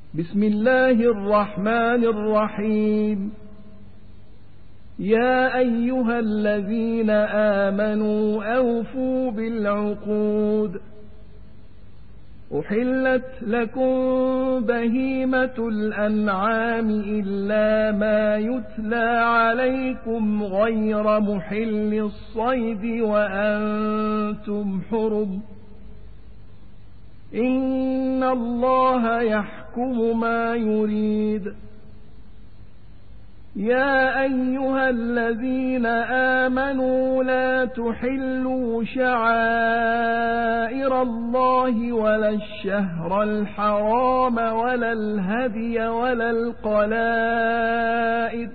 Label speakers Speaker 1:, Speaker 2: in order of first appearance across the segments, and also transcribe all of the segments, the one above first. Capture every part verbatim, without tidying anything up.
Speaker 1: بسم الله الرحمن الرحيم. يا أيها الذين آمنوا أوفوا بالعقود. أحلت لكم بهيمة الأنعام إلا ما يتلى عليكم غير محل الصيد وأنتم حرم. إن الله يحكم ما يريد. يا أيها الذين آمنوا لا تحلوا شعائر الله ولا الشهر الحرام ولا الهدي ولا القلائد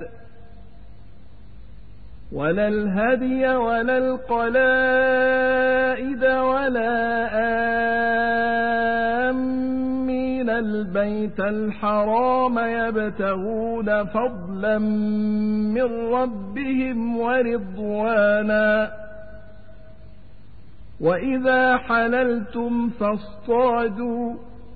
Speaker 1: ولا الهدي ولا القلائد ولا آمين البيت الحرام يبتغون فضلا من ربهم ورضوانا. وإذا حللتم فاصطادوا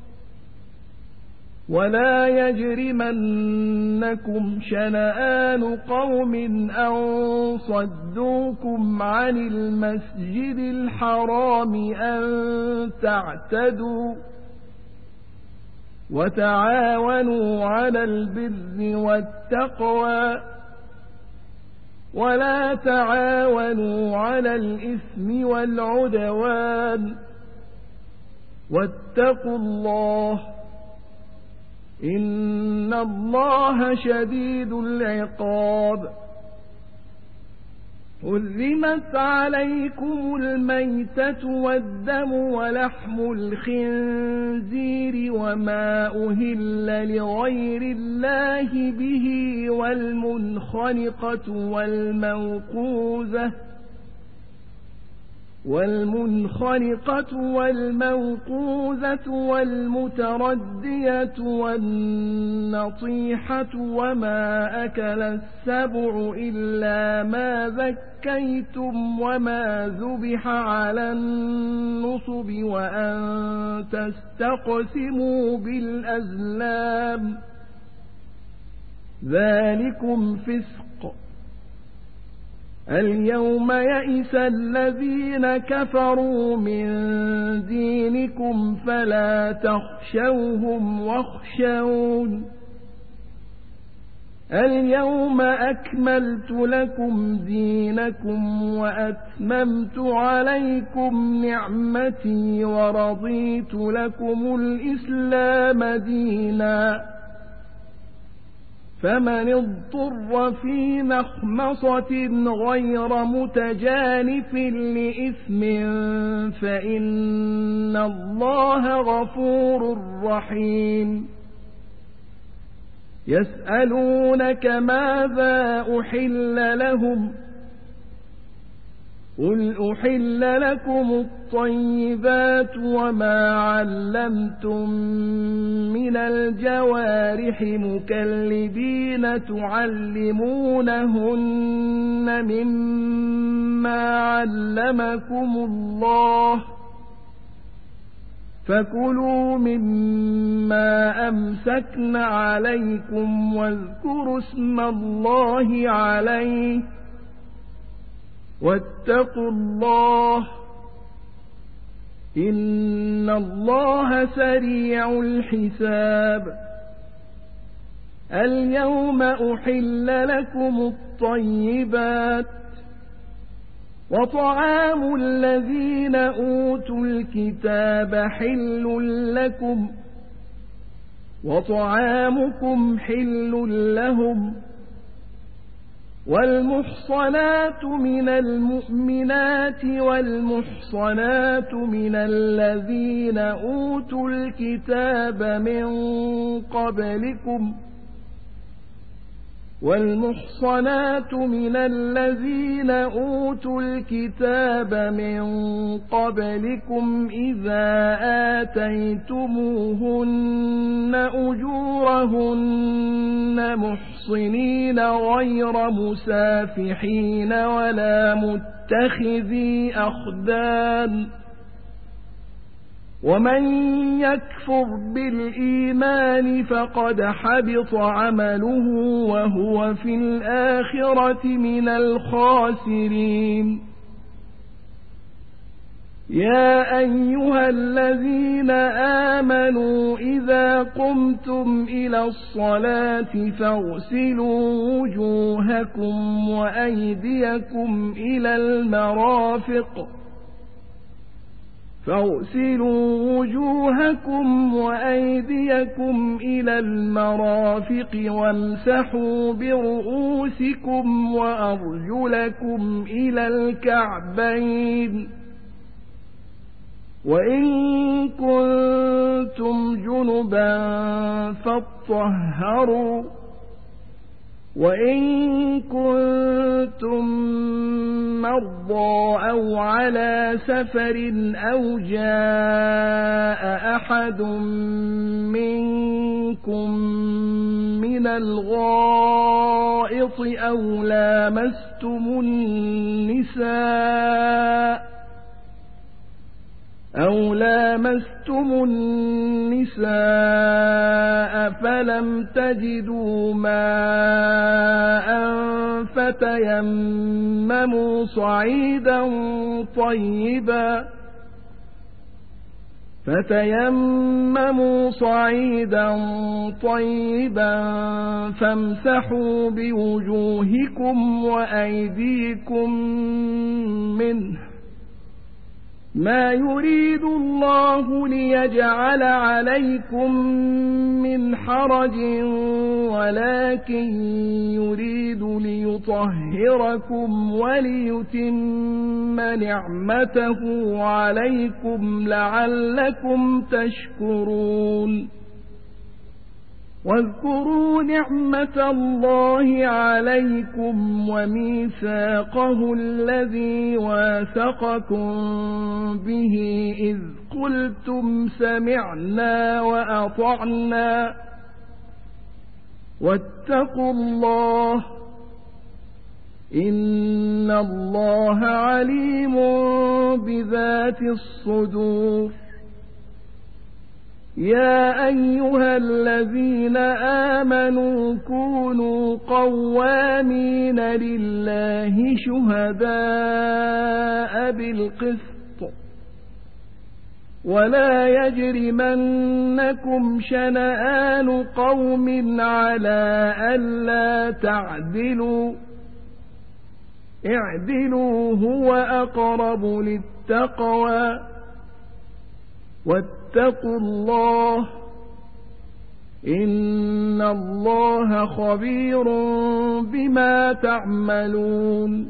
Speaker 1: ولا يجرمنكم شنآن قوم أن صدوكم عن المسجد الحرام أن تعتدوا. وتعاونوا على البر والتقوى ولا تعاونوا على الإثم والعدوان. واتقوا الله إن الله شديد العقاب. حرمت عليكم الميتة والدم ولحم الخنزير وما أهل لغير الله به والمنخنقة والموقوذة والمنخنقة والموقوذة والمتردية والنطيحة وما أكل السبع إلا ما ذكيتم وما ذبح على النصب وأن تستقسموا بالأزلام ذلكم فسق. اليوم يئس الذين كفروا من دينكم فلا تخشوهم واخشون. اليوم أكملت لكم دينكم وأتممت عليكم نعمتي ورضيت لكم الإسلام دينا. فمن اضطر في مخمصة غير متجانف لإثم فإن الله غفور رحيم. يسألونك ماذا أحل لهم قل أحل لكم الطيبات وما علمتم من الجوارح مكلبين تعلمونهن مما علمكم الله فكلوا مما أمسكن عليكم واذكروا اسم الله عليه واتقوا الله إن الله سريع الحساب. اليوم أحل لكم الطيبات وطعام الذين أوتوا الكتاب حل لكم وطعامكم حل لهم. والمحصنات من المؤمنات والمحصنات من الذين أوتوا الكتاب من قبلكم والمحصنات من الذين أوتوا الكتاب من قبلكم إذا آتيتموهن أجورهن محصنين غير مسافحين ولا متخذي أخدان ومن يكفر بالإيمان فقد حبط عمله وهو في الآخرة من الخاسرين يا أيها الذين آمنوا إذا قمتم إلى الصلاة فاغسلوا وجوهكم وأيديكم إلى المرافق فاغسلوا وجوهكم وأيديكم إلى المرافق وامسحوا برؤوسكم وأرجلكم إلى الكعبين وإن كنتم جنبا فاطهروا وإن كنتم مرضى أو على سفر أو جاء أحد منكم من الغائط أو لامستم النساء أو لامستم النساء فلم تجدوا ماء فتيمموا صعيدا طيبا فتيمموا صعيدا طيبا فامسحوا بوجوهكم وأيديكم منه ما يريد الله ليجعل عليكم من حرج ولكن يريد ليطهركم وليتم نعمته عليكم لعلكم تشكرون واذكروا نعمة الله عليكم وميثاقه الذي واثقكم به إذ قلتم سمعنا وأطعنا واتقوا الله إن الله عليم بذات الصدور يا أيها الذين آمنوا كونوا قوامين لله شهداء بالقسط ولا يجرمنكم شنآن قوم على ألا تعدلوا اعدلوا هو أقرب للتقوى واتقوا الله إن الله خبير بما تعملون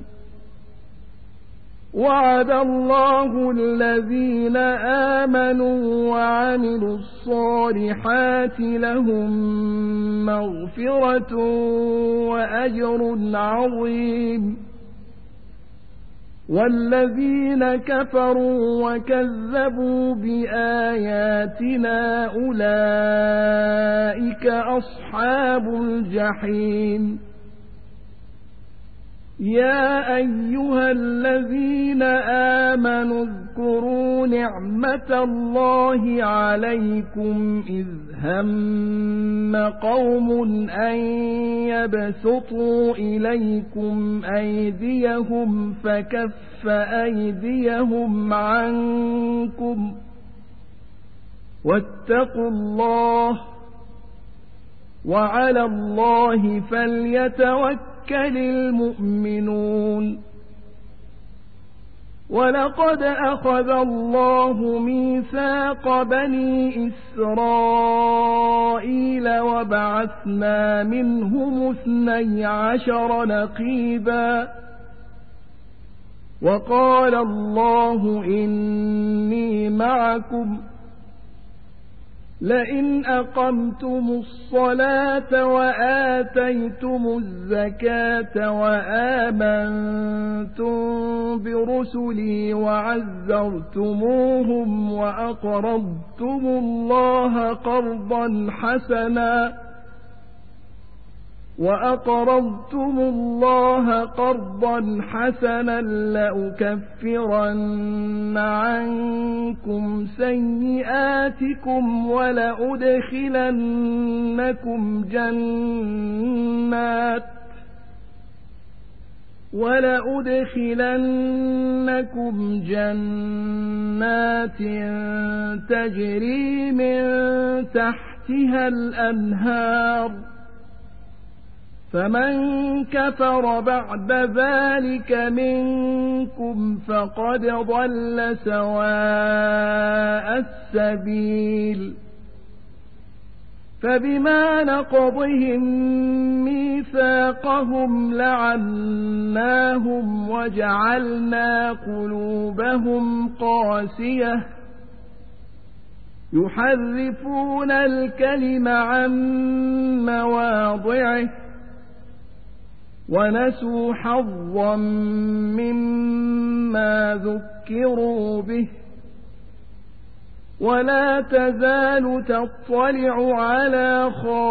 Speaker 1: وعد الله الذين آمنوا وعملوا الصالحات لهم مغفرة وأجر عظيم والذين كفروا وكذبوا بآياتنا أولئك أصحاب الجحيم يا أيها الذين آمنوا اذكروا نعمة الله عليكم إذ هم قوم أن يبسطوا إليكم أيديهم فكف أيديهم عنكم واتقوا الله وعلى الله فليتوكل المؤمنون ولقد أخذ الله ميثاق بني إسرائيل وبعثنا منهم اثني عشر نقيبا وقال الله إني معكم لئن أقمتم الصلاة وآتيتم الزكاة وآمنتم برسلي وعزرتموهم وأقرضتم الله قرضا حسنا وأقرضتم الله قرضا حسنا لأكفرن عنكم سيئاتكم ولأدخلنكم جنات ولأدخلنكم جنات تجري من تحتها الأنهار فمن كفر بعد ذلك منكم فقد ضل سواء السبيل فبما نقضهم ميثاقهم لعناهم وجعلنا قلوبهم قاسية يحرفون الكلم عن مواضعه ونسوا حظا مما ذكروا به ولا تزال تطلع على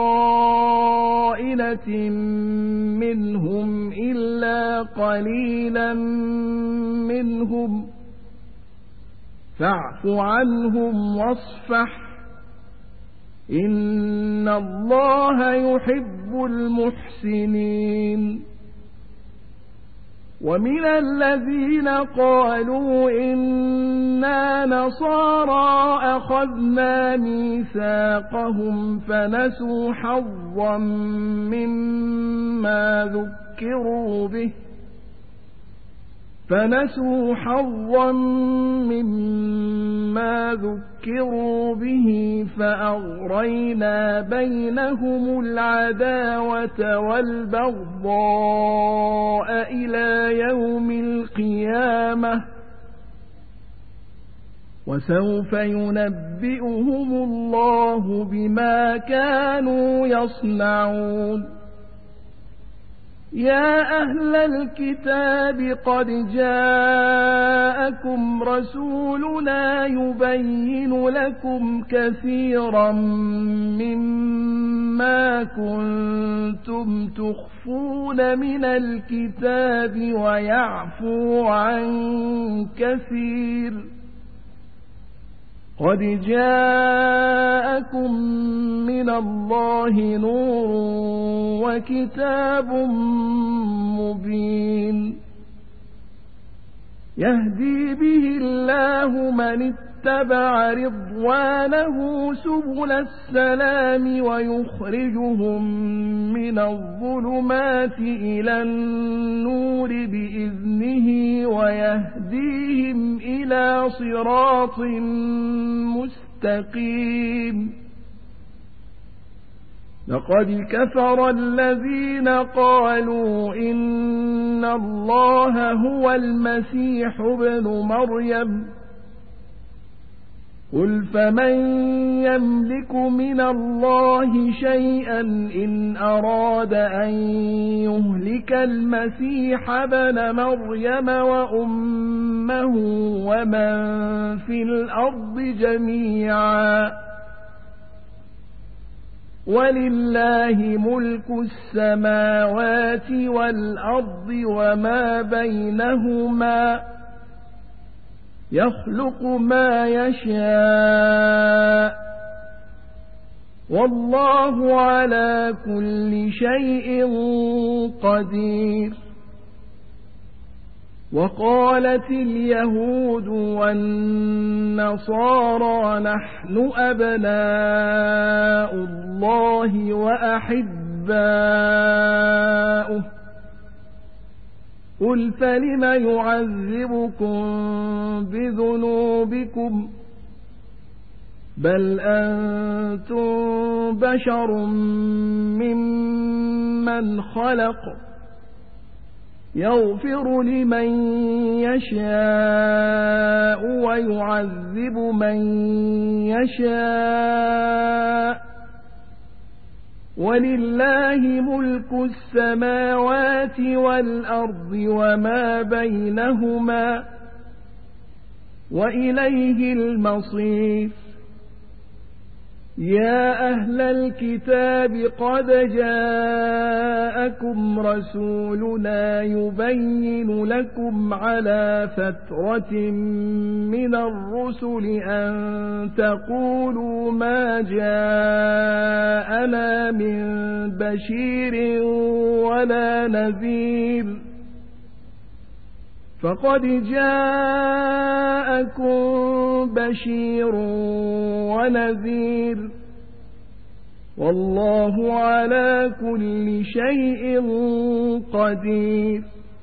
Speaker 1: خائنة منهم إلا قليلا منهم فاعف عنهم واصفح إن الله يحب المحسنين ومن الذين قالوا إنا نصارى أخذنا ميثاقهم فنسوا حظا مما ذكروا به فنسوا حظا مما ذكروا به فأغرينا بينهم العداوة والبغضاء إلى يوم القيامة وسوف ينبئهم الله بما كانوا يصنعون يا أهل الكتاب قد جاءكم رسولنا يبين لكم كثيرا مما كنتم تخفون من الكتاب ويعفو عن كثير قد جاءكم من الله نور وكتاب مبين يهدي به الله من اتبع رضوانه سبل السلام ويخرجهم من الظلمات إلى النور بإذنه ويهديهم إلى صراط مستقيم لقد كفر الذين قالوا إن الله هو المسيح ابن مريم قل فمن يملك من الله شيئا إن أراد أن يهلك المسيح ابن مريم وأمه ومن في الأرض جميعا ولله ملك السماوات والأرض وما بينهما يخلق ما يشاء والله على كل شيء قدير وقالت اليهود والنصارى نحن أبناء الله وأحباؤه قل فلم يعذبكم بذنوبكم بل أنتم بشر ممن خلق يغفر لمن يشاء ويعذب من يشاء ولله ملك السماوات والأرض وما بينهما وإليه المصير يا أهل الكتاب قد جاءكم رسولنا يبين لكم على فترة من الرسل أن تقولوا ما جاءنا من بشير ولا نذير فقد جاءكم بشير ونذير والله على كل شيء قدير.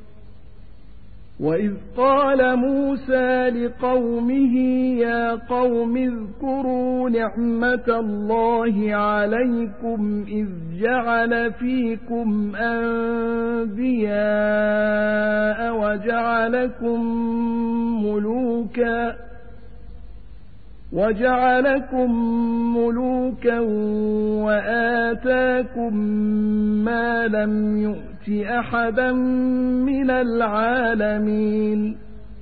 Speaker 1: وإذ قال موسى لقومه يا قوم اذكروا نعمة الله عليكم إذ جعل فيكم أنبياء وجعلكم ملوكا وجعلكم ملوكا وآتاكم ما لم يؤت أحدا من العالمين.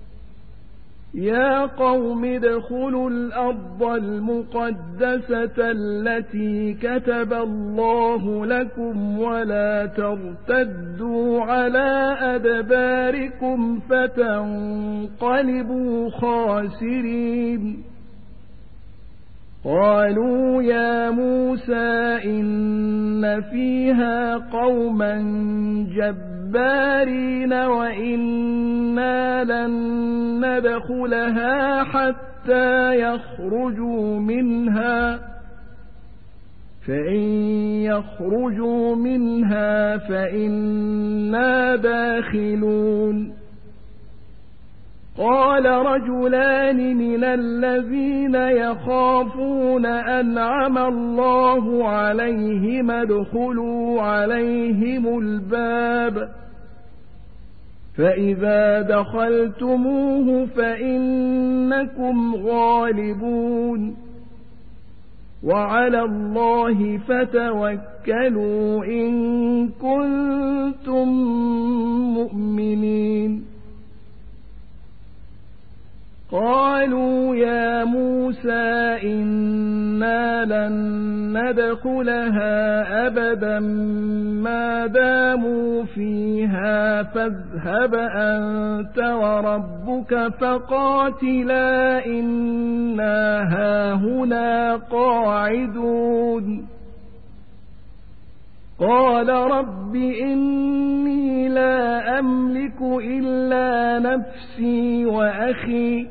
Speaker 1: يا قوم ادخلوا الأرض المقدسة التي كتب الله لكم ولا ترتدوا على أدباركم فتنقلبوا خاسرين. قالوا يا موسى إن فيها قوما جبارين وإنا لن ندخلها حتى يخرجوا منها فإن يخرجوا منها فإنا داخلون. قال رجلان من الذين يخافون أنعم الله عليهم ادخلوا عليهم الباب فإذا دخلتموه فإنكم غالبون وعلى الله فتوكلوا إن كنتم مؤمنين. قالوا يا موسى إنا لن ندخلها أبدا ما داموا فيها فاذهب أنت وربك فقاتلا إنا هاهنا قاعدون. قال رب إني لا أملك إلا نفسي وأخي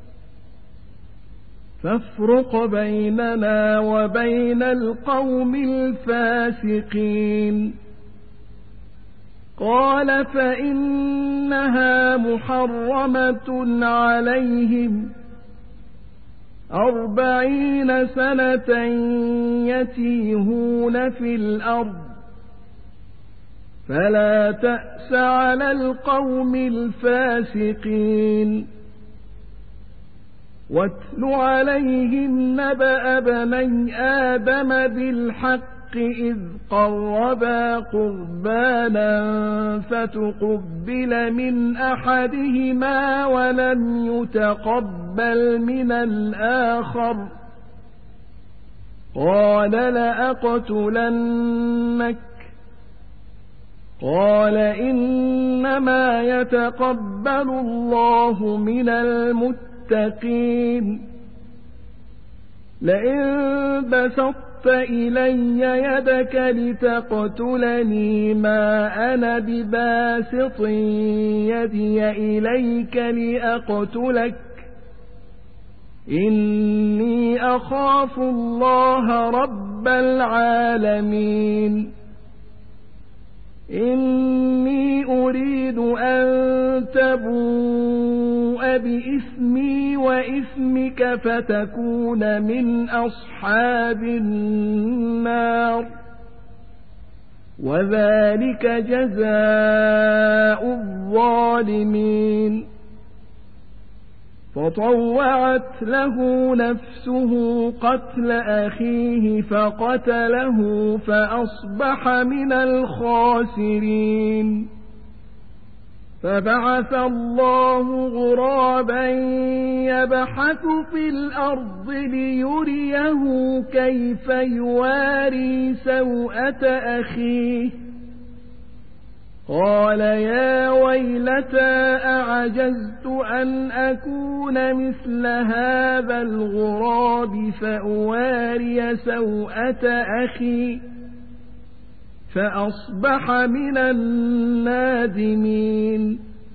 Speaker 1: فافرق بيننا وبين القوم الفاسقين. قال فإنها محرمة عليهم أربعين سنة يتيهون في الأرض فلا تأس على القوم الفاسقين. واتل عليهم نبأ بني آدم بالحق إذ قربا قربانا فتقبل من أحدهما ولم يتقبل من الآخر قال لأقتلنك قال إنما يتقبل الله من المتقين. لئن بسطت إلي يدك لتقتلني ما أنا بباسط يدي إليك لأقتلك إني أخاف الله رب العالمين. إني أريد أن تبوء بإثمي وإثمك فتكون من أصحاب النار وذلك جزاء الظالمين. فطوعت له نفسه قتل أخيه فقتله فأصبح من الخاسرين. فبعث الله غرابا يبحث في الأرض ليريه كيف يواري سوءة أخيه قال يا ويلتى أعجزت أن أكون مثل هذا الغراب فأواري سوءة أخي فأصبح من النادمين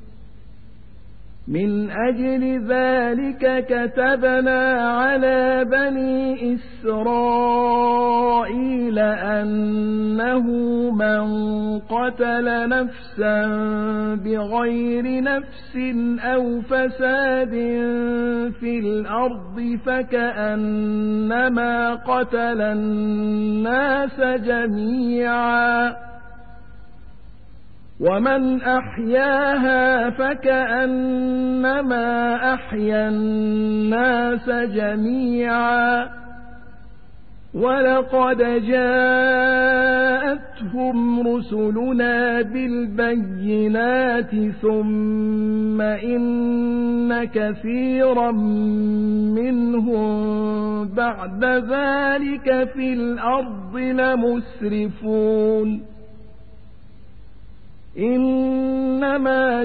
Speaker 1: من أجل ذلك كتبنا على بني إسرائيل أنه من قتل نفسا بغير نفس أو فساد في الأرض فكأنما قتل الناس جميعا ومن أحياها فكأنما أحيا الناس جميعا ولقد جاءتهم رسلنا بالبينات ثم إن كثيرا منهم بعد ذلك في الأرض لمسرفون إنما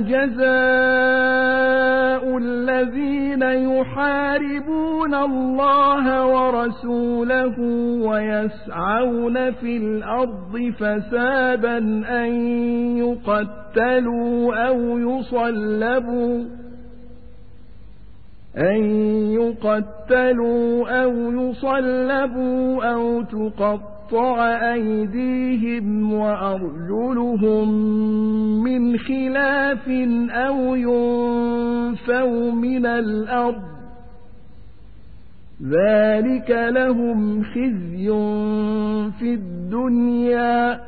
Speaker 1: جزاء الذين يحاربون الله ورسوله ويسعون في الأرض فسادا أن يقتلوا أو يصلبوا أن يقتلوا أو يصلبوا أو تقطعوا أيديهم وأرجلهم من خلاف أو ينفوا من الأرض ذلك لهم خزي في الدنيا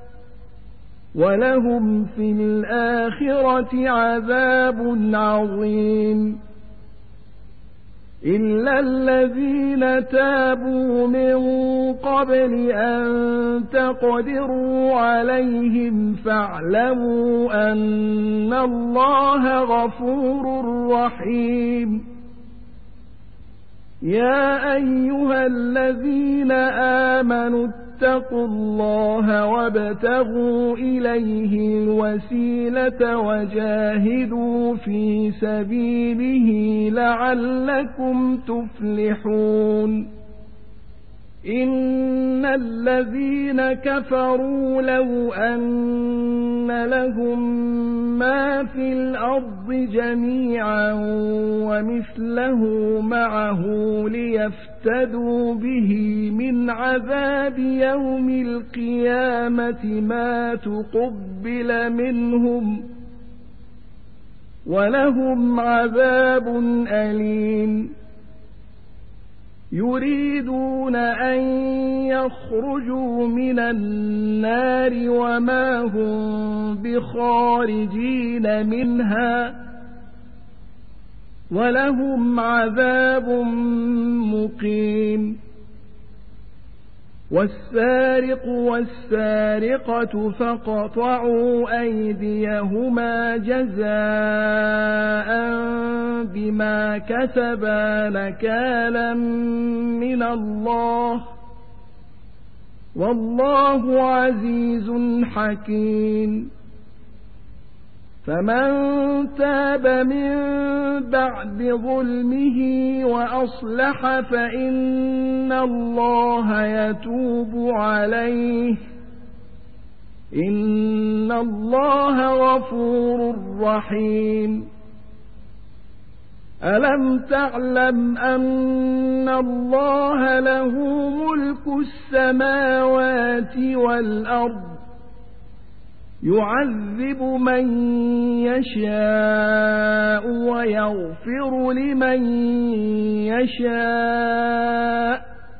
Speaker 1: ولهم في الآخرة عذاب عظيم إلا الذين تابوا من قبل أن تقدروا عليهم فاعلموا أن الله غفور رحيم يا أيها الذين آمنوا اتقوا الله وابتغوا إليه الوسيلة وجاهدوا في سبيله لعلكم تفلحون إن الذين كفروا لو أن لهم ما في الأرض جميعا ومثله معه ليفتدوا به من عذاب يوم القيامة ما تقبل منهم ولهم عذاب أليم يريدون أن يخرجوا من النار وما هم بخارجين منها ولهم عذاب مقيم والسارق والسارقة فاقطعوا أيديهما جزاء بما كسبا نكالا من الله والله عزيز حكيم فمن تاب من بعد ظلمه وأصلح فإن الله يتوب عليه إن الله غفور رحيم ألم تعلم أن الله له ملك السماوات والأرض يعذب من يشاء ويغفر لمن يشاء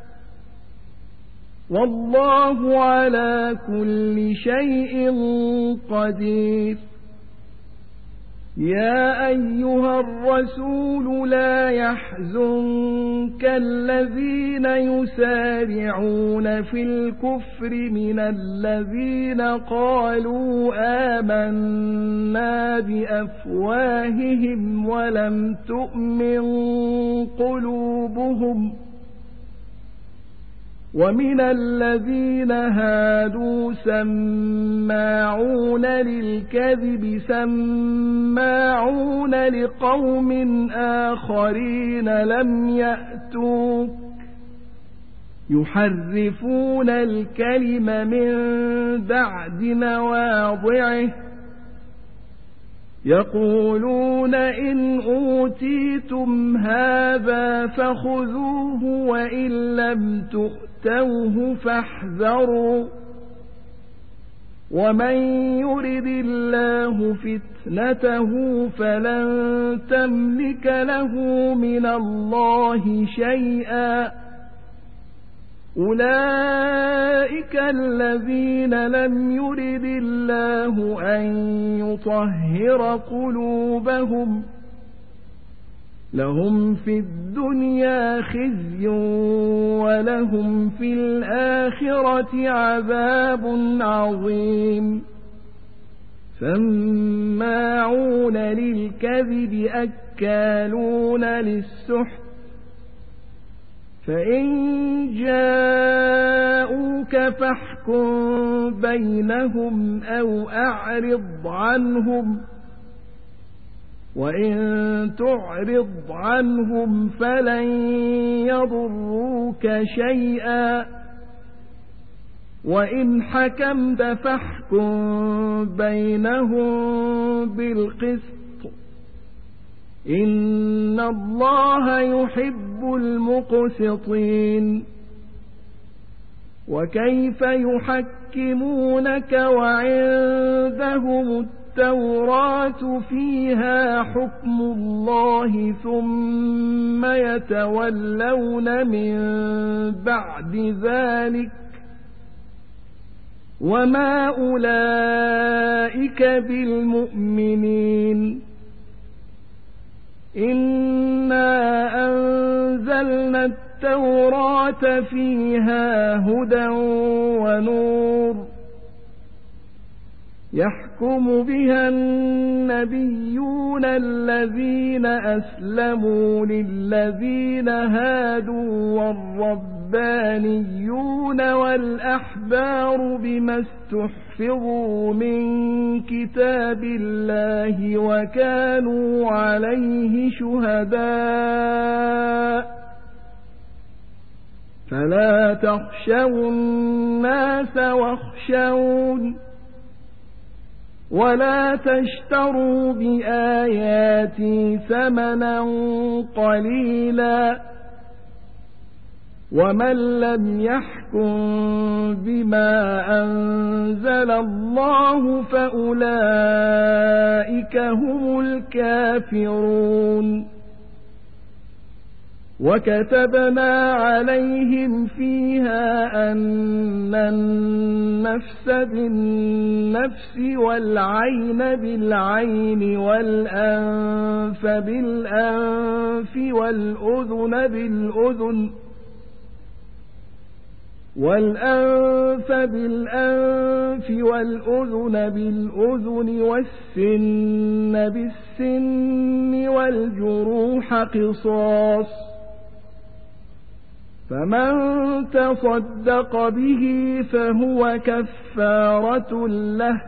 Speaker 1: والله على كل شيء قدير يا أيها الرسول لا يحزنك الذين يسارعون في الكفر من الذين قالوا آمنا بأفواههم ولم تؤمن قلوبهم ومن الذين هادوا سماعون للكذب سماعون لقوم آخرين لم يأتوك يحرفون الكلم من بعد مواضعه يقولون إن أوتيتم هذا فخذوه وإن لم تؤتوه فاحذروا ومن يرد الله فتنته فلن تملك له من الله شيئا أولئك الذين لم يرد الله أن يطهر قلوبهم لهم في الدنيا خزي ولهم في الآخرة عذاب عظيم سماعون للكذب أكالون للسحت فإن جاءوك فاحكم بينهم أو أعرض عنهم وإن تعرض عنهم فلن يضروك شيئا وإن حكمت فاحكم بينهم بالقسط إن الله يحب المقسطين وكيف يحكمونك وعندهم التوراة فيها حكم الله ثم يتولون من بعد ذلك وما أولئك بالمؤمنين إنا أنزلنا التوراة فيها هدى ونور يحكم بها النبيون الذين أسلموا للذين هادوا والربانيون والأحبار بما استحفظوا من كتاب الله وكانوا عليه شهداء فلا تخشوا الناس واخشون ولا تشتروا بآياتي ثمنا قليلا ومن لم يحكم بما أنزل الله فأولئك هم الكافرون وكتبنا عليهم فيها أن النفس بالنفس والعين بالعين والأنف بالأنف والأذن بالأذن والأنف بالأنف والأذن بالأذن والسن بالسن والجروح قصاص فمن تصدق به فهو كفارة له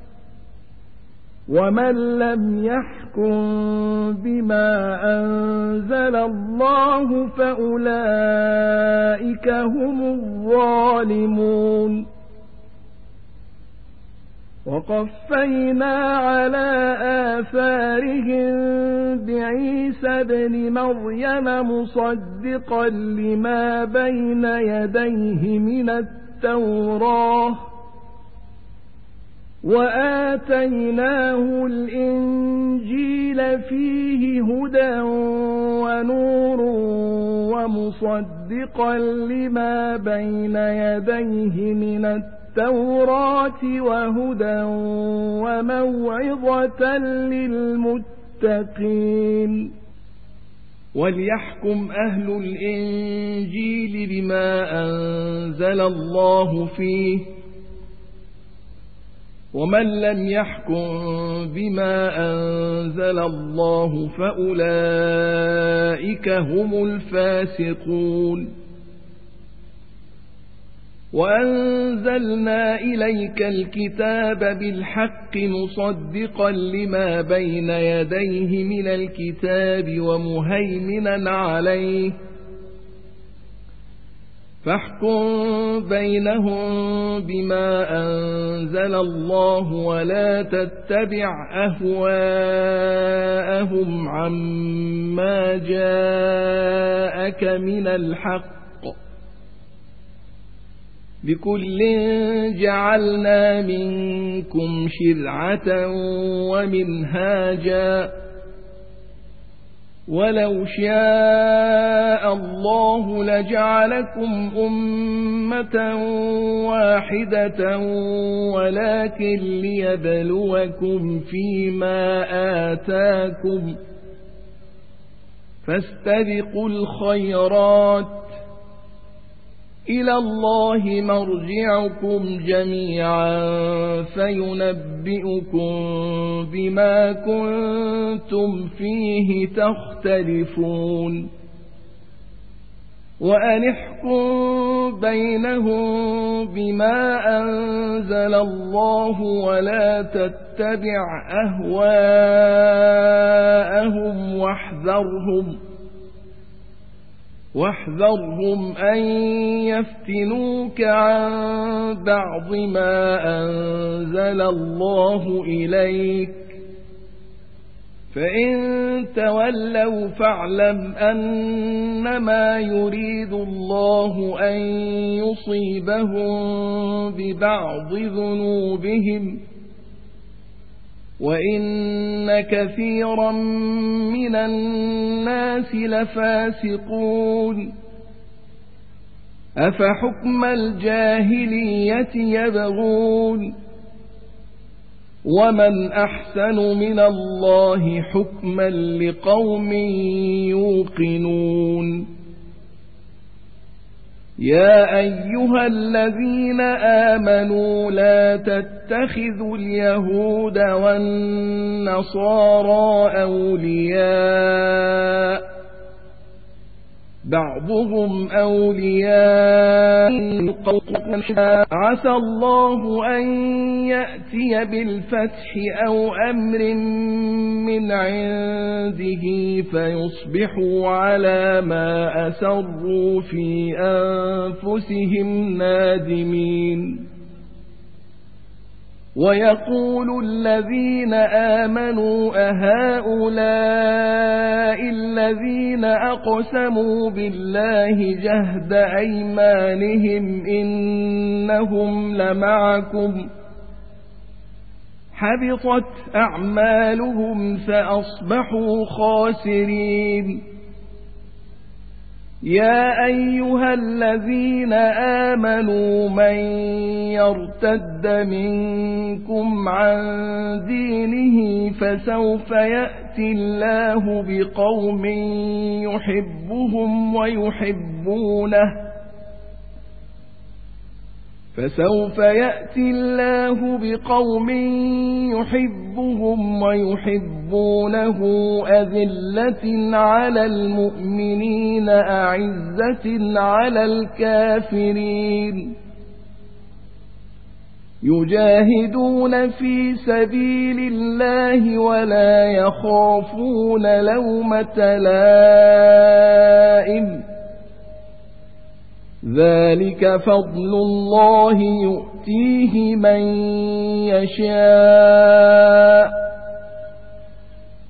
Speaker 1: ومن لم يحكم بما أنزل الله فأولئك هم الظالمون وقفينا على آثارهم بعيسى ابن مريم مصدقا لما بين يديه من التوراة وآتيناه الإنجيل فيه هدى ونور ومصدقا لما بين يديه من التوراة وهدى وموعظة للمتقين. وليحكم أهل الإنجيل بما أنزل الله فيه، ومن لم يحكم بما أنزل الله فأولئك هم الفاسقون. وأنزلنا إليك الكتاب بالحق مصدقا لما بين يديه من الكتاب ومهيمنا عليه، فاحكم بينهم بما أنزل الله ولا تتبع أهواءهم عما جاءك من الحق، لكل جعلنا منكم شرعة ومنهاجا، ولو شاء الله لجعلكم أمة واحدة ولكن ليبلوكم فيما آتاكم، فاستبقوا الخيرات، إلى الله مرجعكم جميعا فينبئكم بما كنتم فيه تختلفون. وأن احكم بينهم بما أنزل الله ولا تتبع أهواءهم واحذرهم واحذرهم أن يفتنوك عن بعض ما أنزل الله إليك، فإن تولوا فاعلم أنما يريد الله أن يصيبهم ببعض ذنوبهم، وإن كثيرا من الناس لفاسقون. أفحكم الجاهلية يبغون، ومن أحسن من الله حكما لقوم يوقنون. يا أيها الذين آمنوا لا تتخذوا اليهود والنصارى أولياء، بعضهم أولياء عسى الله أن يأتي بالفتح أو أمر من عنده فيصبحوا على ما أسروا في أنفسهم نادمين. ويقول الذين آمنوا أهؤلاء الذين أقسموا بالله جهد أيمانهم إنهم لمعكم، حبطت أعمالهم فأصبحوا خاسرين. يا أيها الذين آمنوا من يرتد منكم عن دينه فسوف يأتي الله بقوم يحبهم ويحبونه فسوف يأتي الله بقوم يحبهم ويحبونه أذلة على المؤمنين أعزة على الكافرين يجاهدون في سبيل الله ولا يخافون لومة لائم ذلك فضل الله يؤتيه من يشاء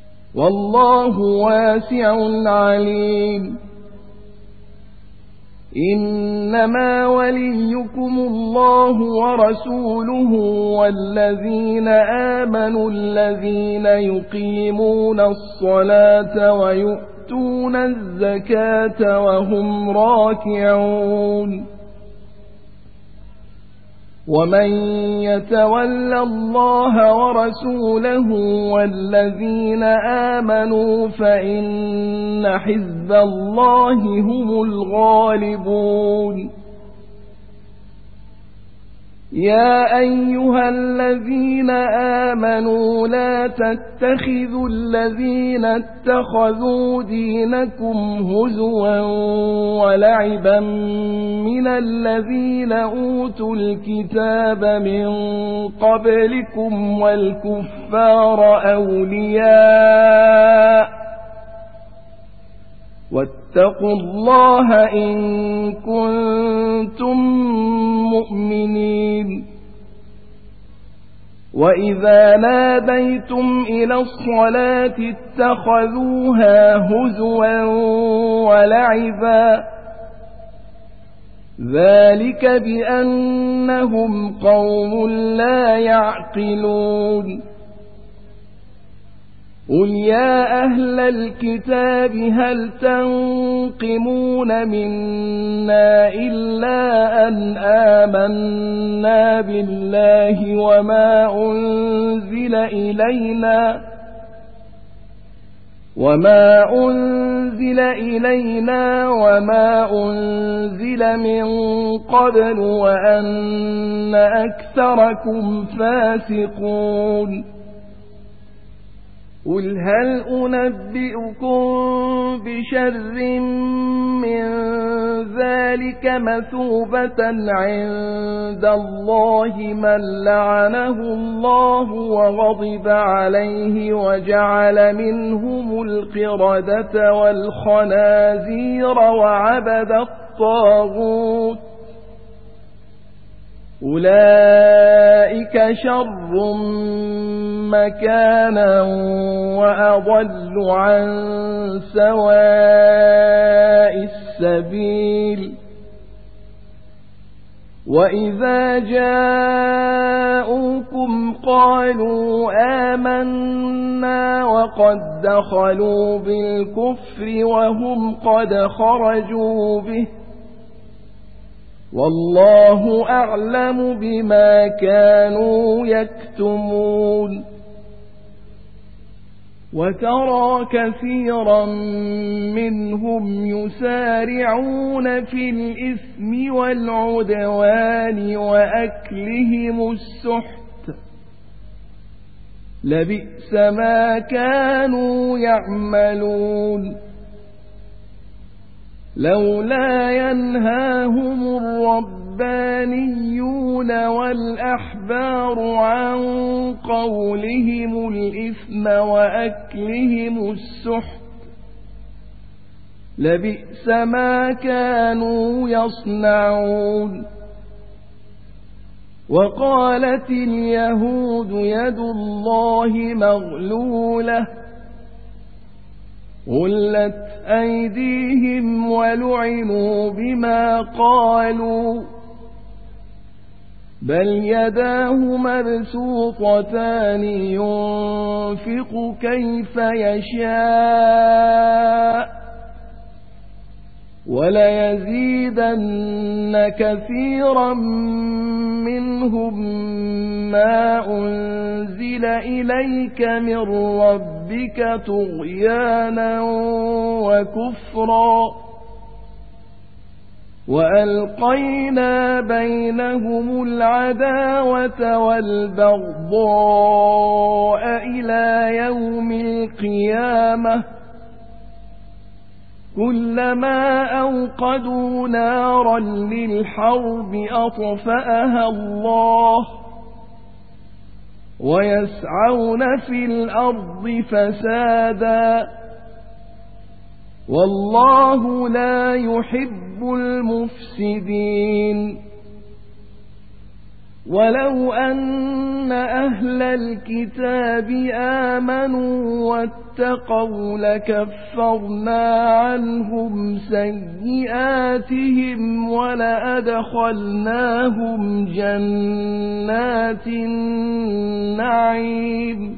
Speaker 1: والله واسع عليم. إنما وليكم الله ورسوله والذين آمنوا الذين يقيمون الصلاة ويؤتون الزكاة وهم راكعون ومن يتول الله ورسوله والذين آمنوا فإن حزب الله هم الغالبون يا أيها الذين آمنوا لا تتخذوا الذين اتخذوا دينكم هزوا ولعبا من الذين أوتوا الكتاب من قبلكم والكفار أولياء واتقوا الله إن كنتم مؤمنين وإذا ناديتم إلى الصلاة اتخذوها هزوا ولعبا ذلك بأنهم قوم لا يعقلون قل يا أهل الكتاب هل تنقمون منا إلا أن آمنا بالله وما أنزل إلينا وما أنزل إلينا وما أنزل من قبل وأن أكثركم فاسقون قل هل أنبئكم بشر من ذلك مثوبة عند الله من لعنه الله وغضب عليه وجعل منهم القردة والخنازير وعبد الطاغوت أولئك شر مكانا وأضل عن سواء السبيل وإذا جاءوكم قالوا آمنا وقد دخلوا بالكفر وهم قد خرجوا به والله أعلم بما كانوا يكتمون وترى كثيرا منهم يسارعون في الإثم والعدوان وأكلهم السحت لبئس ما كانوا يعملون لولا ينهاهم الربانيون والأحبار عن قولهم الإثم وأكلهم السحت لبئس ما كانوا يصنعون وقالت اليهود يد الله مغلولة غلت أيديهم ولعنوا بما قالوا بل يداه مبسوطتان ينفق كيف يشاء وليزيدن كثيرا منهم ما أنزل إليك من ربك طغيانا وكفرا وألقينا بينهم العداوة والبغضاء إلى يوم القيامة كلما أوقدوا نارا للحرب أطفأها الله ويسعون في الأرض فسادا والله لا يحب المفسدين ولو أن أهل الكتاب آمنوا واتقوا لكفرنا عنهم سيئاتهم ولأدخلناهم جنات النعيم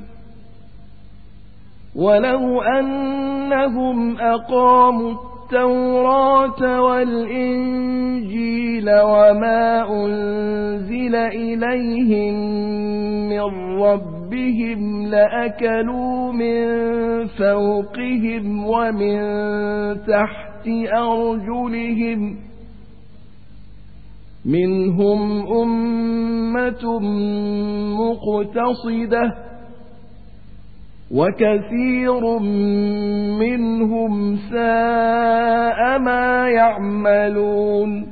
Speaker 1: ولو أنهم أقاموا التوراة والإنجيل وما أنزل إليهم من ربهم لأكلوا من فوقهم ومن تحت أرجلهم منهم أمة مقتصدة وكثير منهم ساء ما يعملون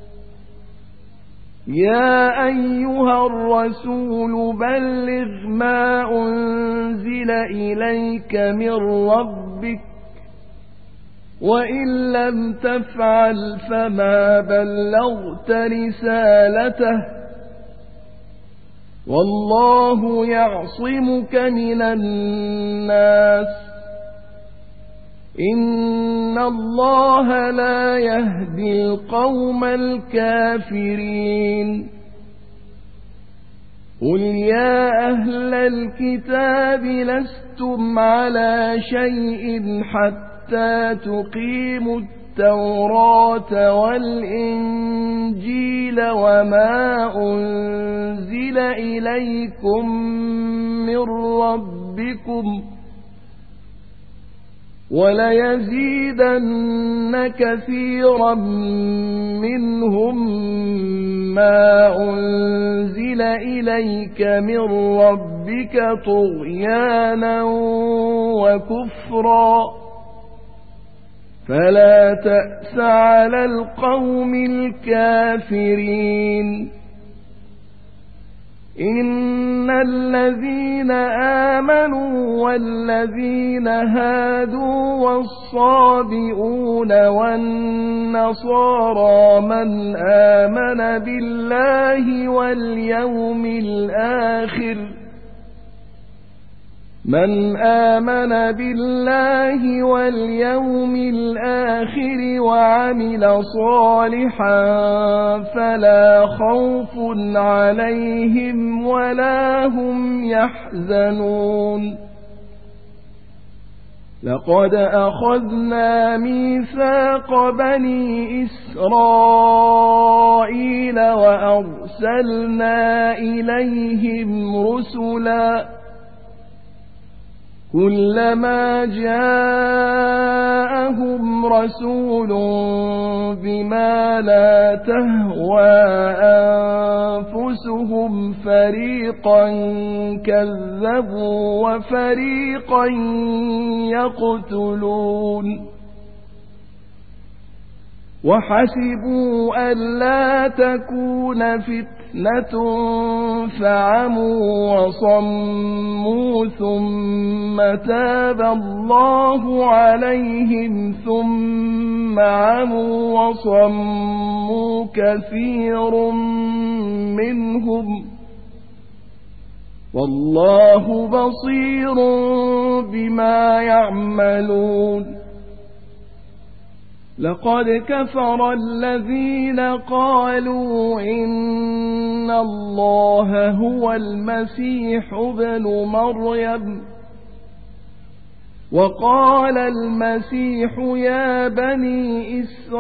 Speaker 1: يا أيها الرسول بلغ ما أنزل إليك من ربك وإن لم تفعل فما بلغت رسالته والله يعصمك من الناس إن الله لا يهدي القوم الكافرين قل يا أهل الكتاب لستم على شيء حتى تقيموا التوراة والإنجيل وما أنزل إليكم من ربكم وليزيدن كثيرا منهم ما أنزل إليك من ربك طغيانا وكفرا فلا تأس على القوم الكافرين إن الذين آمنوا والذين هادوا والصابئون والنصارى من آمن بالله واليوم الآخر من آمن بالله واليوم الآخر وعمل صالحا فلا خوف عليهم ولا هم يحزنون لقد أخذنا ميثاق بني إسرائيل وأرسلنا إليهم رسلا كلما جاءهم رسول بما لا تهوى أنفسهم فريقا كذبوا وفريقا يقتلون وحسبوا ألا تكون فتنة فعموا وصموا ثم تاب الله عليهم ثم عموا وصموا كثير منهم والله بصير بما يعملون لقد كفر الذين قالوا إن الله هو المسيح ابن مريم وقال المسيح يا بني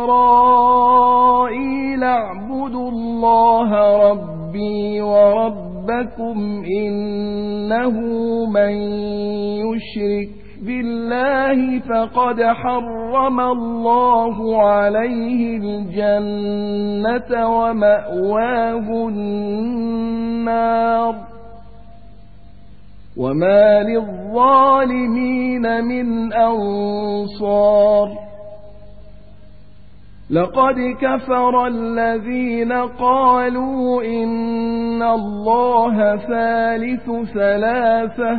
Speaker 1: إسرائيل اعبدوا الله ربي وربكم إنه من يشرك بالله فقد حرم الله عليه الجنة ومأواه النار وما للظالمين من أنصار لقد كفر الذين قالوا إن الله ثالث ثلاثة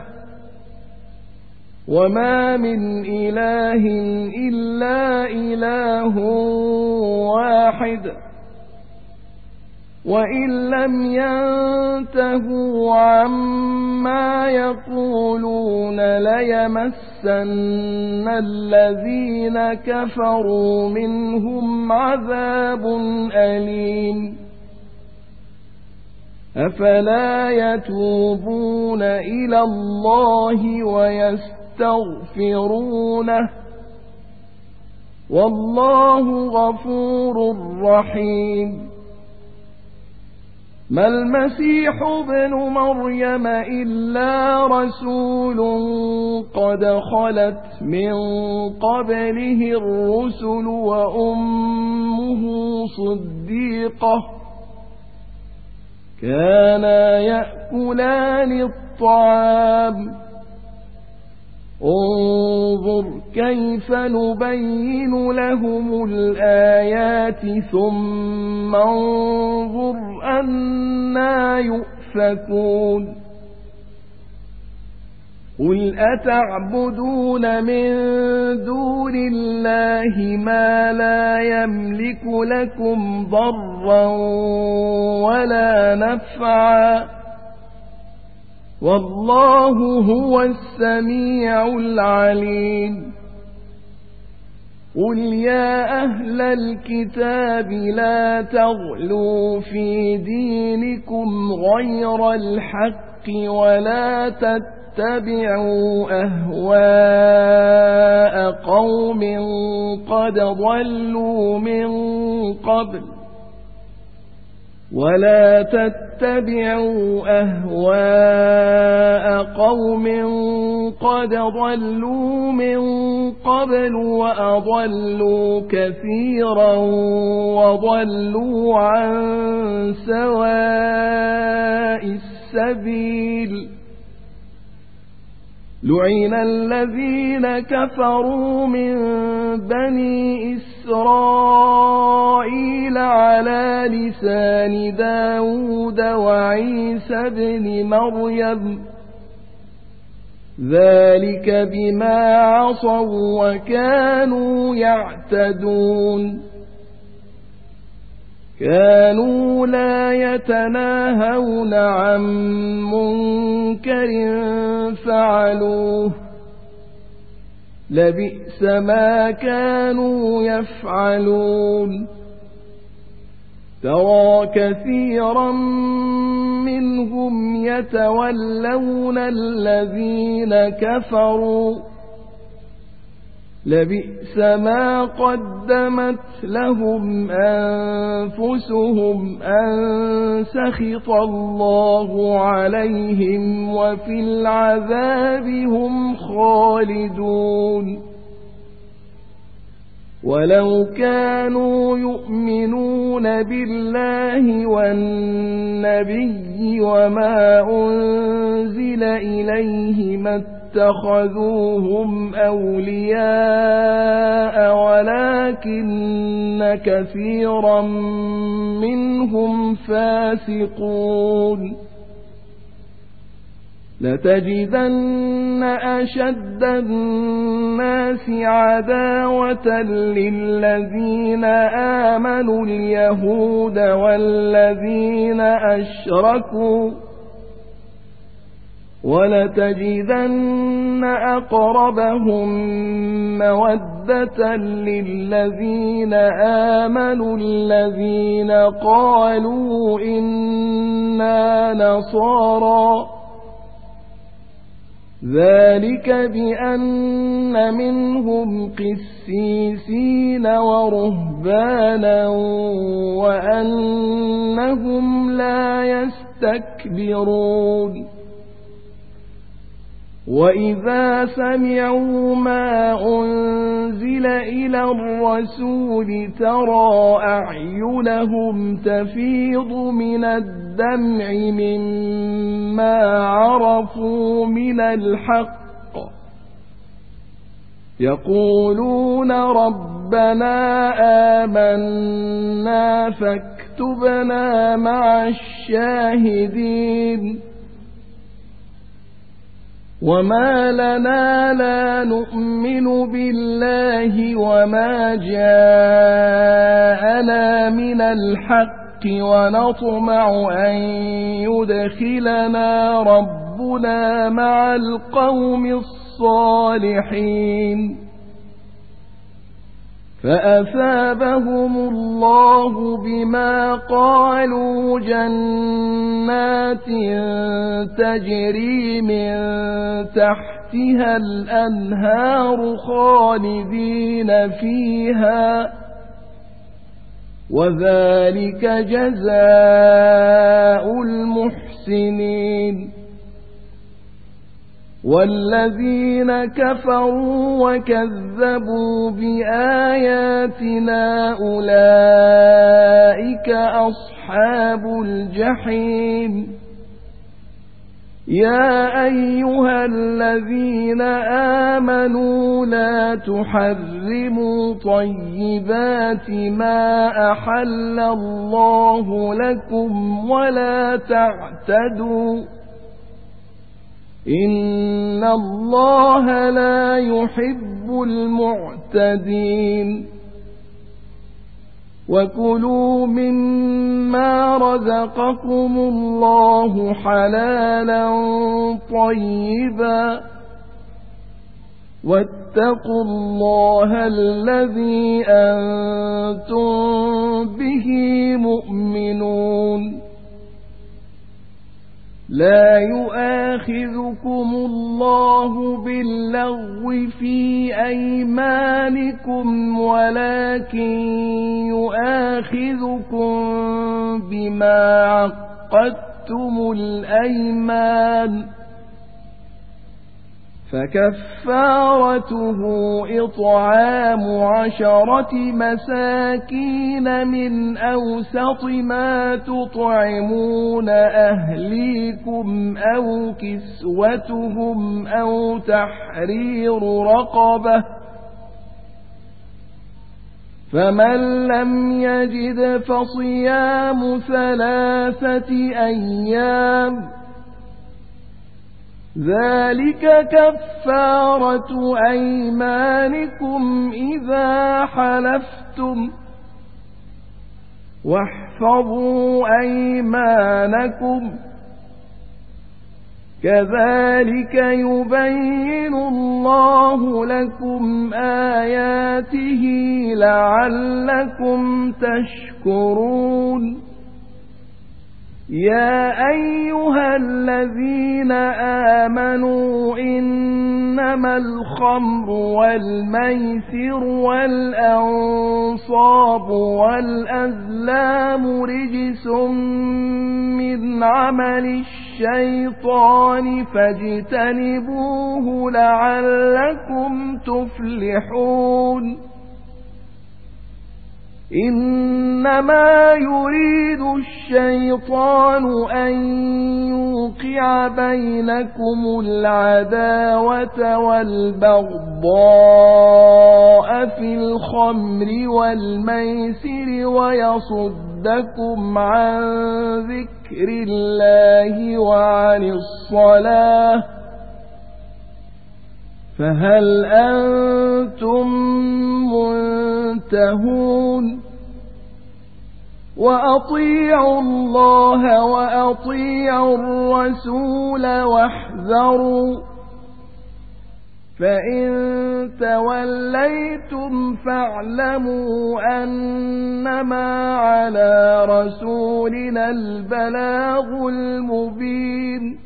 Speaker 1: وما من إله إلا إله واحد وإن لم ينتهوا عما يقولون ليمسن الذين كفروا منهم عذاب أليم أفلا يتوبون إلى الله ويستغفرونه والله غفور رحيم ما المسيح ابن مريم إلا رسول قد خلت من قبله الرسل وأمه صديقة كانا يأكلان الطعام انظر كيف نبين لهم الآيات ثم انظر أنى يؤفكون قل أتعبدون من دون الله ما لا يملك لكم ضرا ولا نفعا والله هو السميع العليم قل يا أهل الكتاب لا تغلوا في دينكم غير الحق ولا تتبعوا أهواء قوم قد ضلوا من قبل ولا تتبعوا أهواء قوم قد ضلوا من قبل وأضلوا كثيرا وضلوا عن سواء السبيل لعن الذين كفروا من بني إسرائيل على لسان داود وعيسى بن مريم ذلك بما عصوا وكانوا يعتدون كانوا لا يتناهون عن منكر فعلوه لبئس ما كانوا يفعلون ترى كثيرا منهم يتولون الذين كفروا لبئس ما قدمت لهم أنفسهم أن سخط الله عليهم وفي العذاب هم خالدون ولو كانوا يؤمنون بالله والنبي وما أنزل إليه ما اتخذوهم أولياء ولكن كثيرا منهم فاسقون لتجدن أشد الناس عداوة للذين آمنوا اليهود والذين أشركوا ولتجدن أقربهم مودة للذين آمنوا الذين قالوا إنا نصارى ذلك بأن منهم قسيسين ورهبانا وأنهم لا يستكبرون وإذا سمعوا ما أنزل إلى الرسول ترى أعينهم تفيض من الدمع مما عرفوا من الحق يقولون ربنا آمنا فاكتبنا مع الشاهدين وما لنا لا نؤمن بالله وما جاءنا من الحق ونطمع أن يدخلنا ربنا مع القوم الصالحين فأثابهم الله بما قالوا جنات تجري من تحتها الأنهار خالدين فيها وذلك جزاء المحسنين والذين كفروا وكذبوا بآياتنا أولئك أصحاب الجحيم يا أيها الذين آمنوا لا تحرموا طيبات ما أحل الله لكم ولا تعتدوا إن الله لا يحب المعتدين وكلوا مما رزقكم الله حلالا طيبا واتقوا الله الذي أنتم به مؤمنون لا يؤاخذكم الله باللغو في أيمانكم ولكن يؤاخذكم بما عقدتم الأيمان فكفارته إطعام عشرة مساكين من أوسط ما تطعمون أهليكم أو كسوتهم أو تحرير رقبة فمن لم يجد فصيام ثلاثة أيام ذلك كفارة أيمانكم إذا حلفتم واحفظوا أيمانكم كذلك يبين الله لكم آياته لعلكم تشكرون يا أيها الذين آمنوا إنما الخمر والميسر والأنصاب والأزلام رجس من عمل الشيطان فاجتنبوه لعلكم تفلحون إنما يريد الشيطان أن يوقع بينكم العداوة والبغضاء في الخمر والميسر ويصدكم عن ذكر الله وعن الصلاة فهل أنتم منتهون وأطيعوا الله وأطيعوا الرسول واحذروا فإن توليتم فاعلموا أنما على رسولنا البلاغ المبين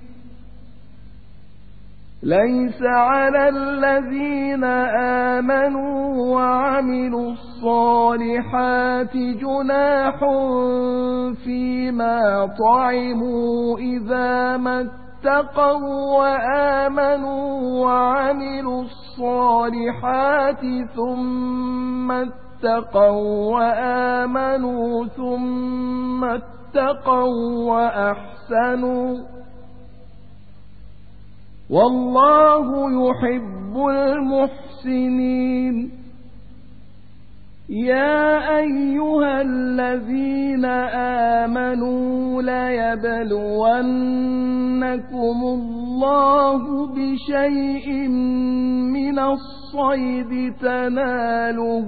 Speaker 1: ليس على الذين آمنوا وعملوا الصالحات جناح فيما طعموا إذا ما اتقوا وآمنوا وعملوا الصالحات ثم اتقوا وآمنوا ثم اتقوا وأحسنوا والله يحب المحسنين يا أيها الذين آمنوا ليبلونكم الله بشيء من الصيد تناله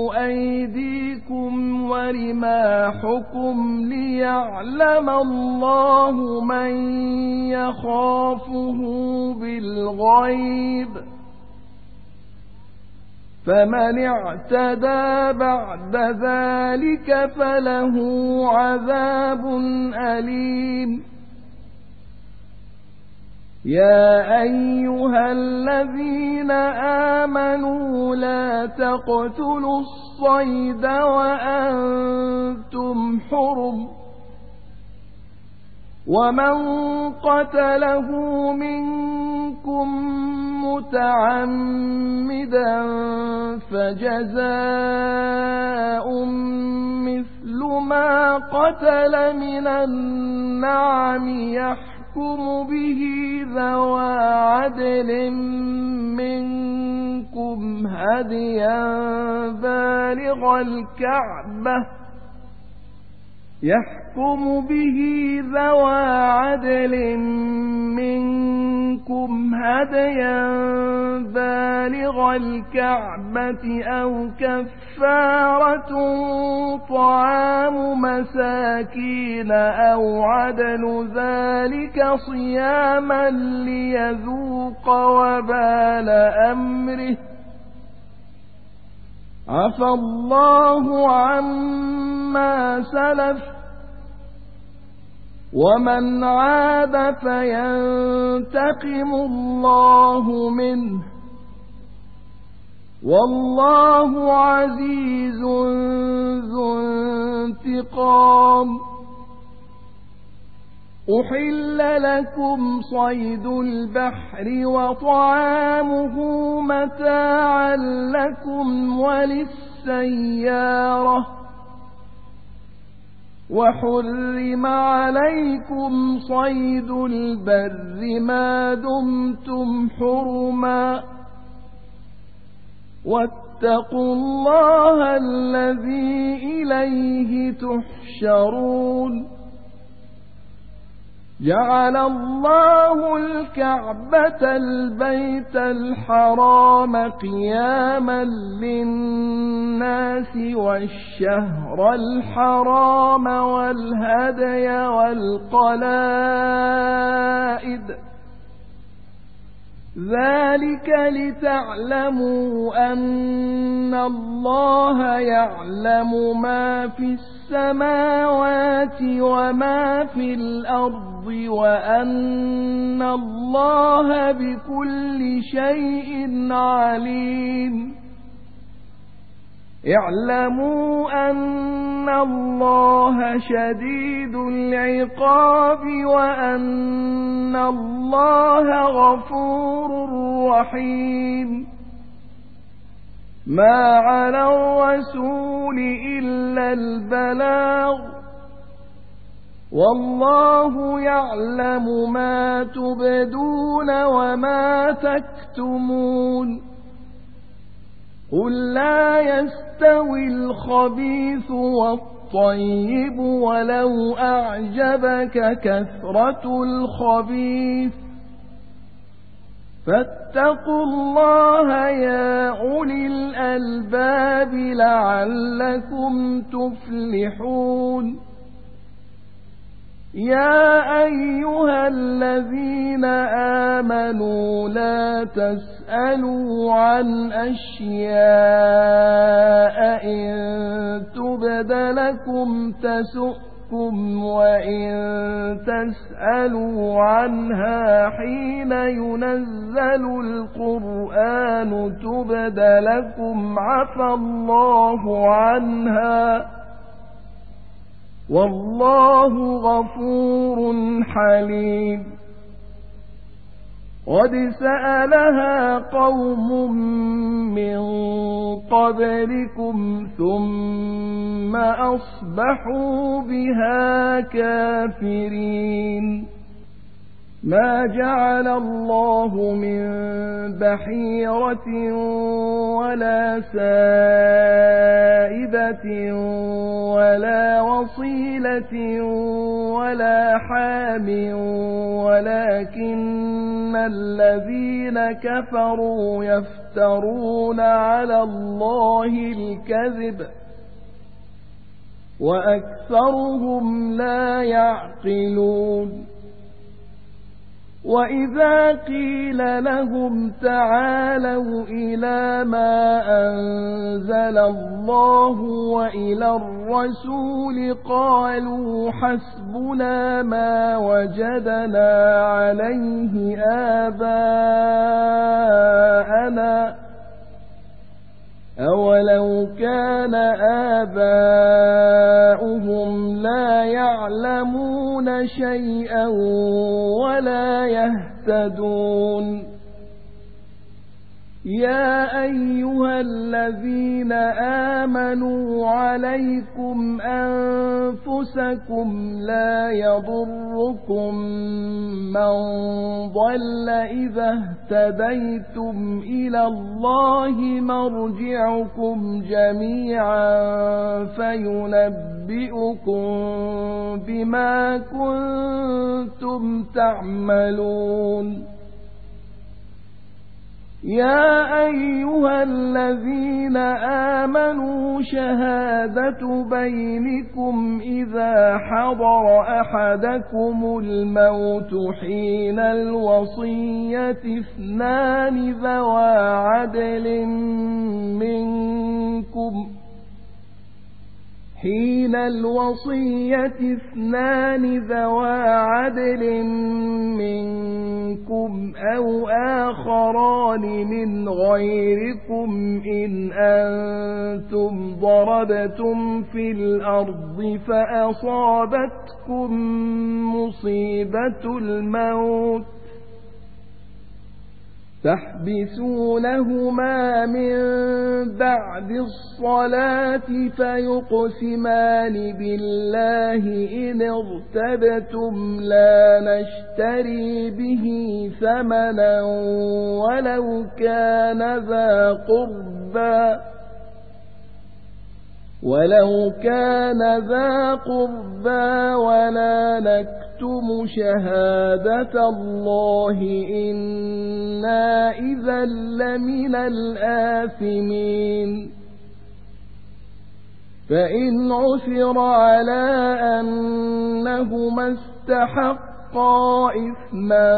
Speaker 1: أيديكم ورماحكم ليعلم الله من يخافه بالغيب فمن اعتدى بعد ذلك فله عذاب أليم يا أيها الذين آمنوا لا تقتلوا الصيد وأنتم حرم ومن قتله منكم متعمدا فجزاء مثل ما قتل من النعم يحكم به ذوى عدل منكم هديا بالغ الكعبة يحكم به ذوى عدل منكم هديا بالغ الكعبة أو كفارة طعام مساكين أو عدل ذلك صياما ليذوق وبال أمره عفى الله عما سلف ومن عاد فينتقم الله منه والله عزيز ذو انتقام أحل لكم صيد البحر وطعامه متاعا لكم وللسيارة وحرم عليكم صيد البر ما دمتم حرما واتقوا الله الذي إليه تحشرون جعل الله الكعبة البيت الحرام قياما للناس والشهر الحرام والهدي والقلائد ذلك لتعلموا أن الله يعلم ما في السماوات وما في الأرض وأن الله بكل شيء عليم اعلموا أن الله شديد العقاب وأن الله غفور رحيم ما على الرسول إلا البلاغ والله يعلم ما تبدون وما تكتمون قل لا يستوي الخبيث والطيب ولو أعجبك كثرة الخبيث فاتقوا الله يا أولي الألباب لعلكم تفلحون يا أيها الذين آمنوا لا تسألوا عن أشياء إن تبد لكم تسؤكم وإن تسألوا عنها حين ينزل القرآن تبد لكم عفى الله عنها والله غفور حليم قد سألها قوم من قبلكم ثم أصبحوا بها كافرين ما جعل الله من بحيرة ولا سائبة ولا وصيلة ولا حام ولكن الذين كفروا يفترون على الله الكذب وأكثرهم لا يعقلون وإذا قيل لهم تعالوا إلى ما أنزل الله وإلى الرسول قالوا حسبنا ما وجدنا عليه آباءنا أولو كان آباؤهم لا يعلمون شيئا ولا يهتدون يا أيها الذين آمنوا عليكم أنفسكم لا يضركم من ضل إذا اهتديتم إلى الله مرجعكم جميعا فينبئكم بما كنتم تعملون يا أيها الذين آمنوا شهادة بينكم إذا حضر أحدكم الموت حين الوصية اثنان ذوى عدل منكم حين الوصية اثنان ذوى عدل منكم أو آخران من غيركم إن أنتم ضربتم في الأرض فأصابتكم مصيبة الموت تحبسونهما من بعد الصلاة فيقسمان بالله إن ارتبتم لا نشتري به ثمنا ولو كان ذا قربى ولو كان ذا قربى ولا نكتم شهادة الله إنا إذا لمن الآثمين فإن عثر على أنهما استحقا إثما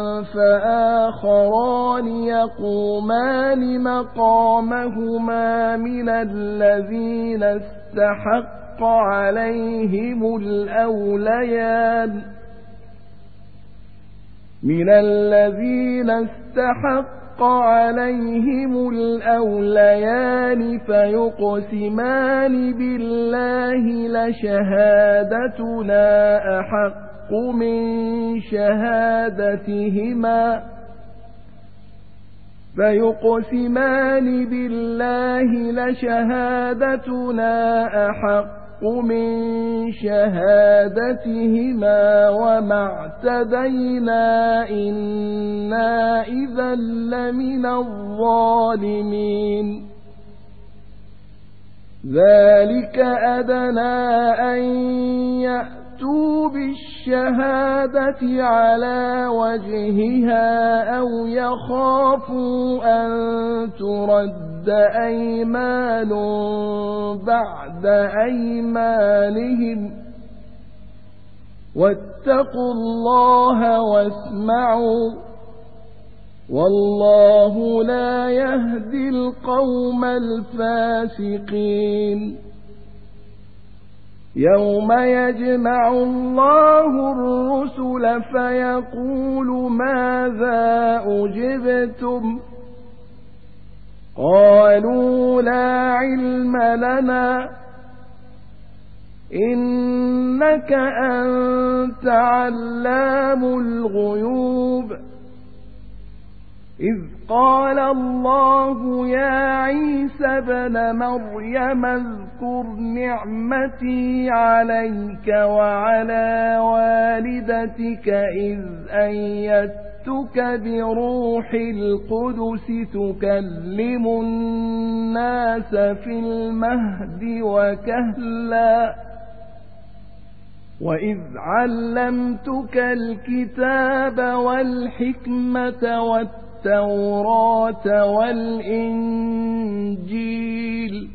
Speaker 1: فآخران يقومان مقامهما من الذين استحق عليهم الأوليان من الذين استحق عليهم الأوليان فيقسمان بالله لشهادتنا أحق من شهادتهما فيقسمان بالله لشهادتنا أحق من شهادتهما وما اعتدينا إنا إذا لمن الظالمين ذلك أدنى أن يأتوا بالشهادة على وجهها أو يخافوا أن ترد أيمان بعد أيمانهم واتقوا الله واسمعوا والله لا يهدي القوم الفاسقين يوم يجمع الله الرسل فيقول ماذا أجبتم قالوا لا علم لنا إنك أنت علام الغيوب إذ قال الله يا عيسى ابن مريم اذكر نعمتي عليك وعلى والدتك إذ أيدتك بروح القدس تكلم الناس في المهد وكهلا وإذ علمتك الكتاب والحكمة والتوراة والإنجيل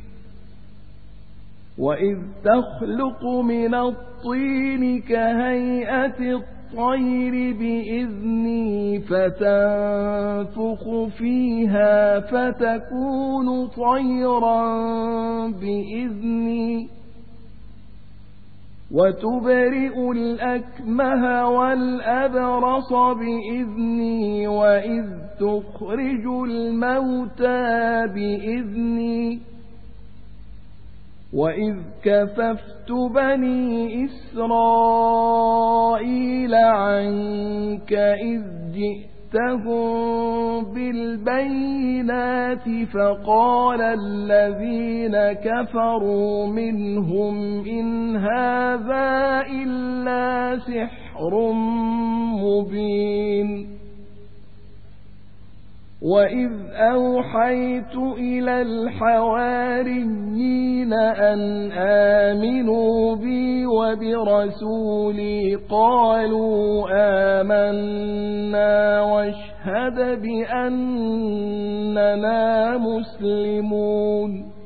Speaker 1: وإذ تخلق من الطين كهيئة الطير بإذني فتنفخ فيها فتكون طيرا بإذني وتبرئ الأكمه والأبرص بإذني وإذ تخرج الموتى بإذني وإذ كففت بني إسرائيل عنك إذ جئتهم بالبينات فقال الذين كفروا منهم إن هذا إلا سحر مبين وإذ أوحيت إلى الحواريين أن آمنوا بي وبرسولي قالوا آمنا واشهد بأننا مسلمون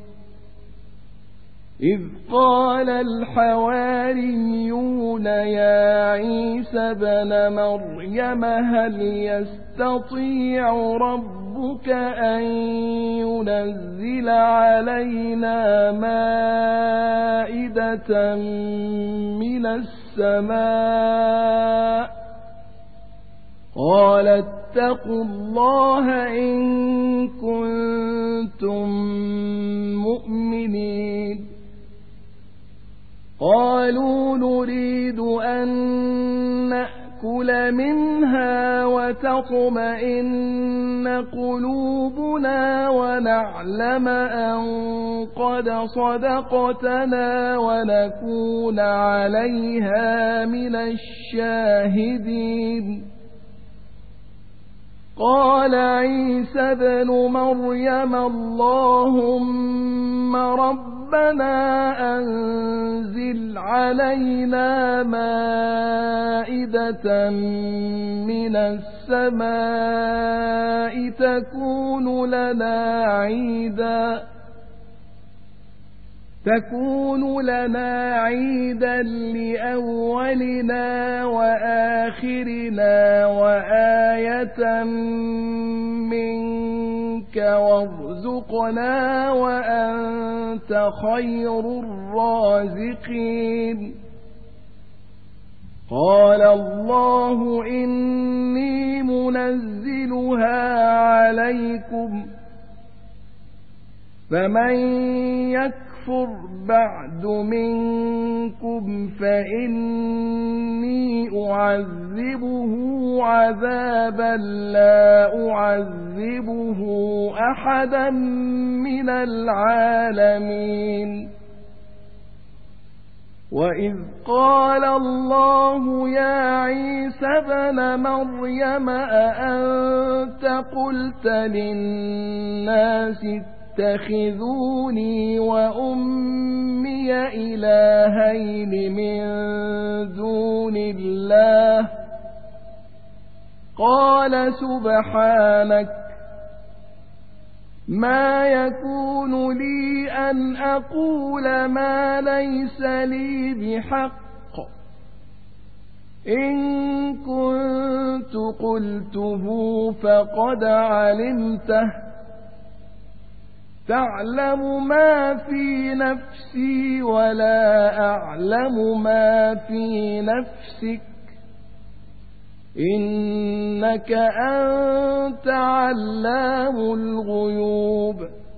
Speaker 1: إذ قال الحواريون يا عيسى ابن مريم هل يستطيع ربك أن ينزل علينا مائدة من السماء قال اتقوا الله إن كنتم مؤمنين قالوا نريد أن نأكل منها وتطمئن قلوبنا ونعلم أن قد صدقتنا ونكون عليها من الشاهدين قال عيسى ابن مريم اللهم ربنا أنزل علينا مائدة من السماء تكون لنا عيدا تكون لنا عيدا لأولنا وآخرنا وآية منك وارزقنا وأنت خير الرازقين قال الله إني منزلها عليكم فمن يكفر بعد منكم فإني أعذبه عذابا لا أعذبه أحدا من العالمين وإذ قال الله يا عيسى ابن مريم أأنت قلت للناس اتخذوني وأمي إلهين من دون الله قال سبحانك ما يكون لي أن أقول ما ليس لي بحق إن كنت قلته فقد علمته تعلم ما في نفسي ولا أعلم ما في نفسك إنك أنت علام الغيوب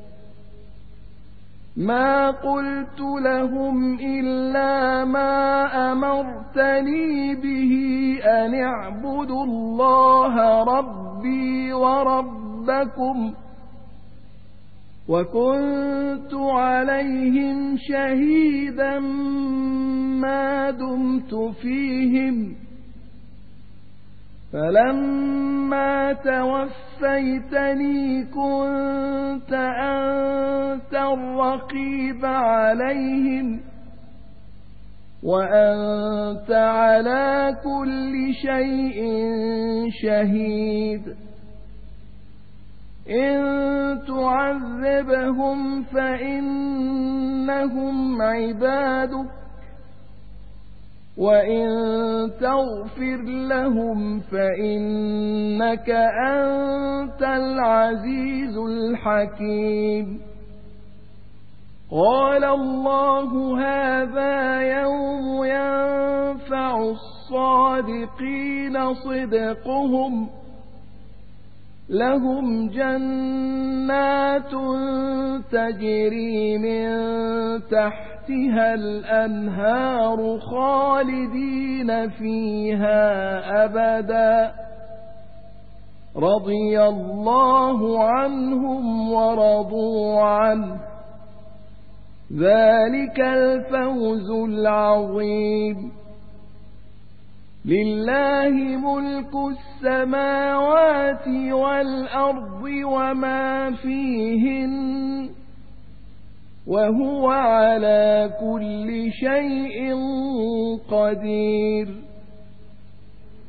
Speaker 1: ما قلت لهم إلا ما أمرتني به أن اعبدوا الله ربي وربكم ربكم وكنت عليهم شهيدا ما دمت فيهم فلما توفيتني كنت أنت الرقيب عليهم وأنت على كل شيء شهيد إن تعذبهم فإنهم عبادك وإن تغفر لهم فإنك أنت العزيز الحكيم قال الله هذا يوم ينفع الصادقين صدقهم لهم جنات تجري من تحتها الأنهار خالدين فيها أبدا رضي الله عنهم ورضوا عنه ذلك الفوز العظيم لله ملك السماوات والأرض وما فيهن وهو على كل شيء قدير